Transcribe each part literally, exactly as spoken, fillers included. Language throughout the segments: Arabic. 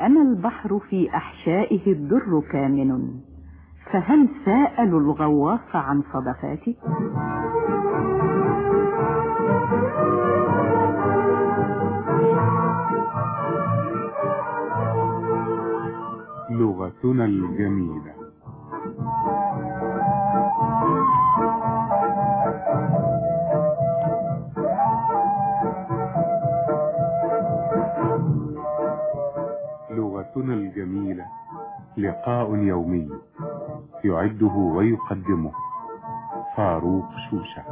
أنا البحر في أحشائه الدر كامن، فهل سألوا الغواص عن صدفاتي؟ لغتنا الجميلة. لغتنا الجميلة لقاء يومي يعده ويقدمه فاروق شوشة.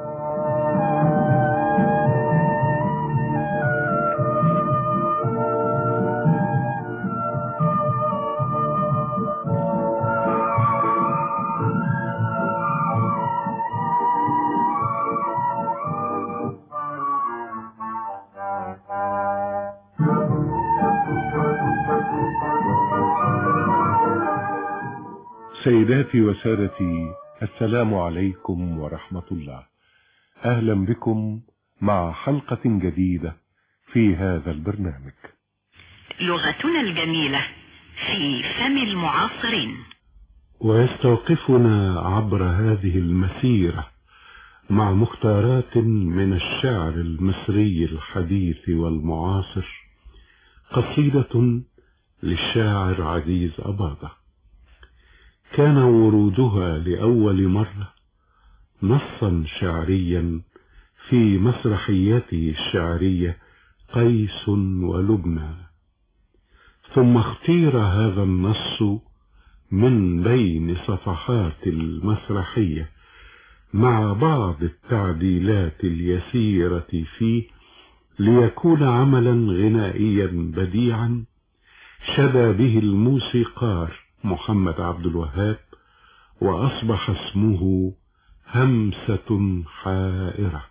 سيداتي وسادتي، السلام عليكم ورحمة الله. أهلا بكم مع حلقة جديدة في هذا البرنامج لغتنا الجميلة في فم المعاصرين. ويستوقفنا عبر هذه المسيرة مع مختارات من الشعر المصري الحديث والمعاصر قصيدة للشاعر عزيز أباضة، كان ورودها لأول مرة نصا شعريا في مسرحيته الشعرية قيس ولبنى، ثم اختير هذا النص من بين صفحات المسرحية مع بعض التعديلات اليسيرة فيه ليكون عملا غنائيا بديعا شدى به الموسيقار محمد عبد الوهاب، وأصبح اسمه همسة حائرة.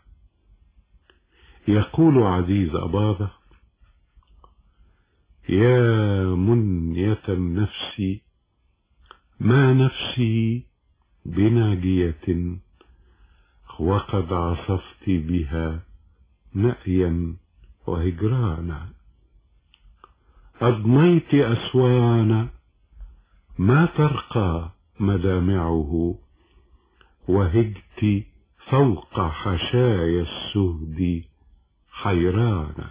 يقول عزيز أباضة: يا منية النفس ما نفسي بناجية، وقد عصفت بها نأيا وهجرانا، أضنيت أسوان ما ترقى مدامعه، وهجت فوق حشايا السهد حيرانا،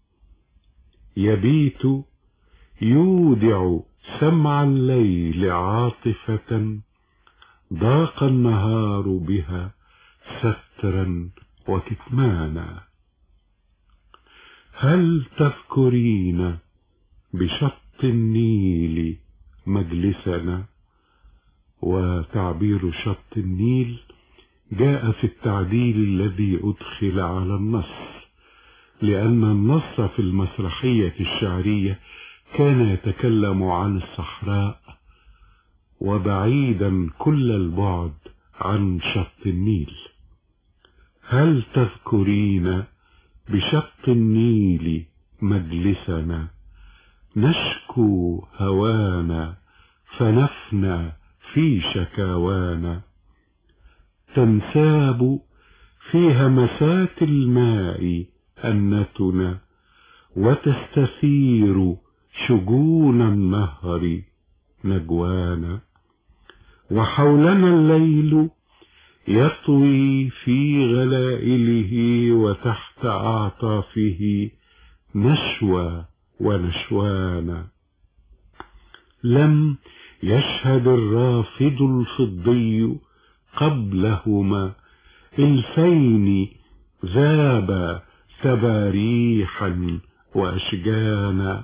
يبيت يودع سمع الليل عاطفة، ضاق النهار بها سترا وكتمانا، هل تذكرين بشط النيل مجلسنا؟ وتعبير شط النيل جاء في التعديل الذي أدخل على النص، لأن النص في المسرحية الشعرية كان يتكلم عن الصحراء، وبعيدا كل البعد عن شط النيل. هل تذكرين بشط النيل مجلسنا، نشكو هوانا فنفنى في شكاوانا، تنساب في همسات الماء أنتنا، وتستثير شجون النهر نجوانا، وحولنا الليل يطوي في غلائله، وتحت أعطافه نشوى ونشوانا، لم يشهد الرافد الفضي قبلهما الفين ذاب تباريحا وأشجانا،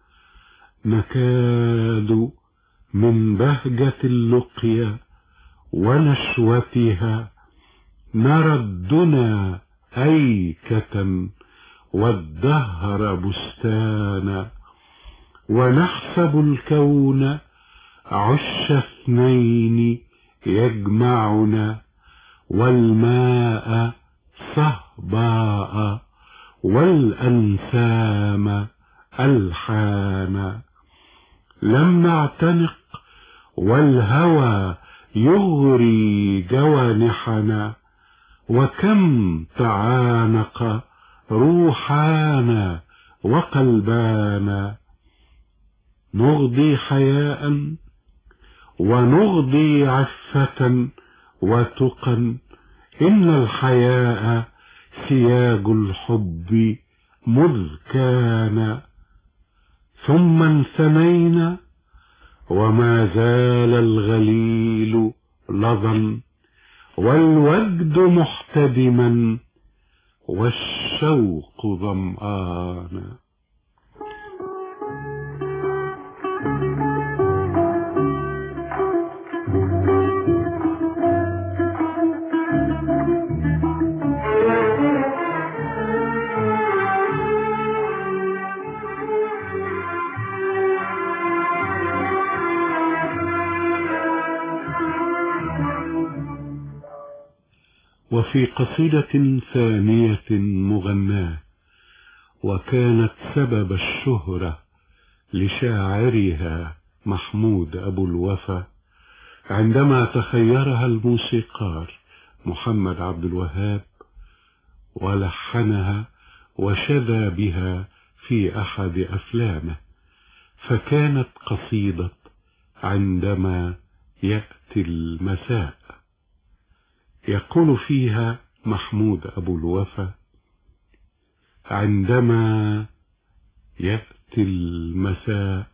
نكاد من بهجة اللقيا ونشوتها نرى الدنا أيكة والدهر بستانا، ونحسب الكون عش اثنين يجمعنا، والماء صهباء والأنسام ألحانا، لم نعتنق والهوى يغري جوانحنا، وكم تعانق روحانا وقلبانا، نغضي حياء ونغضي عفة وتقا، إن الحياء سياج الحب مذ كان، ثم انثنينا وما زال الغليل لظا، والوجد محتدما والشوق ظمآنا. وفي قصيدة ثانية مغناة وكانت سبب الشهرة لشاعرها محمود أبو الوفا، عندما تخيرها الموسيقار محمد عبد الوهاب ولحنها وشذى بها في أحد أفلامه، فكانت قصيدة عندما يأتي المساء. يقول فيها محمود أبو الوفا: عندما يأتي المساء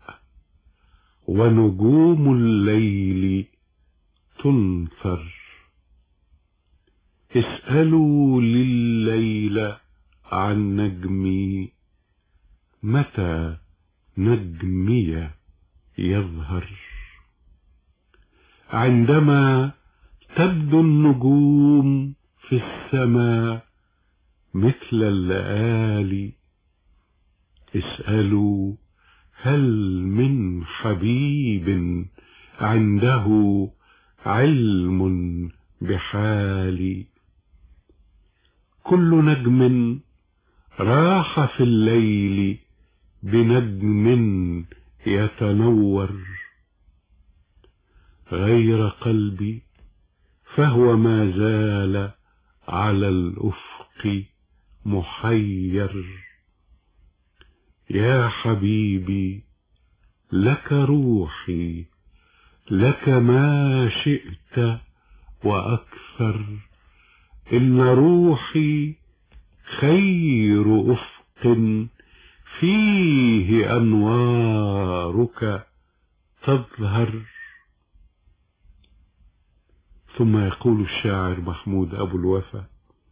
ونجوم الليل تنثر، اسألوا لليل عن نجمي، متى نجمي يظهر. عندما تبدو النجوم في السماء مثل اللآلي، اسألوا هل من حبيب عنده علم بحالي. كل نجم راح في الليل بنجم يتنور، غير قلبي فهو ما زال على الأفق محير. يا حبيبي لك روحي، لك ما شئت وأكثر، إن روحي خير أفق فيه أنوارك تظهر. ثم يقول الشاعر محمود أبو الوفا: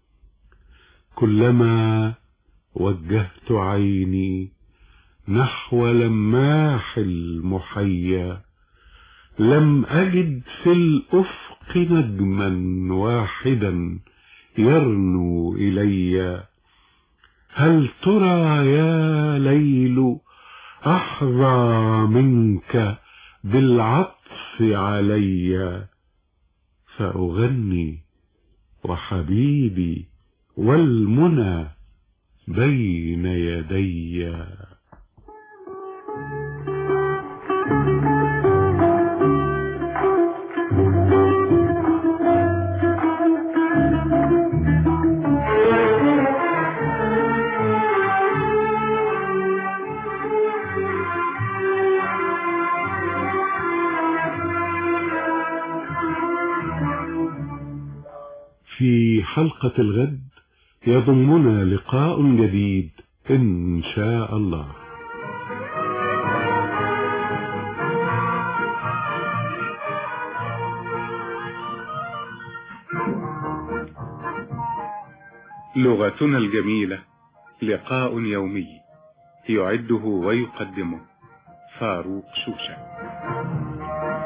كلما وجهت عيني نحو لماح المحيا، لم أجد في الأفق نجما واحدا يرنو إلي. هل ترى يا ليل أحظى منك بالعطف علي؟ فأغني وحبيبي والمنى بين يدي. في حلقة الغد يضمنا لقاء جديد إن شاء الله. لغتنا الجميلة لقاء يومي، يعده ويقدمه فاروق شوشة.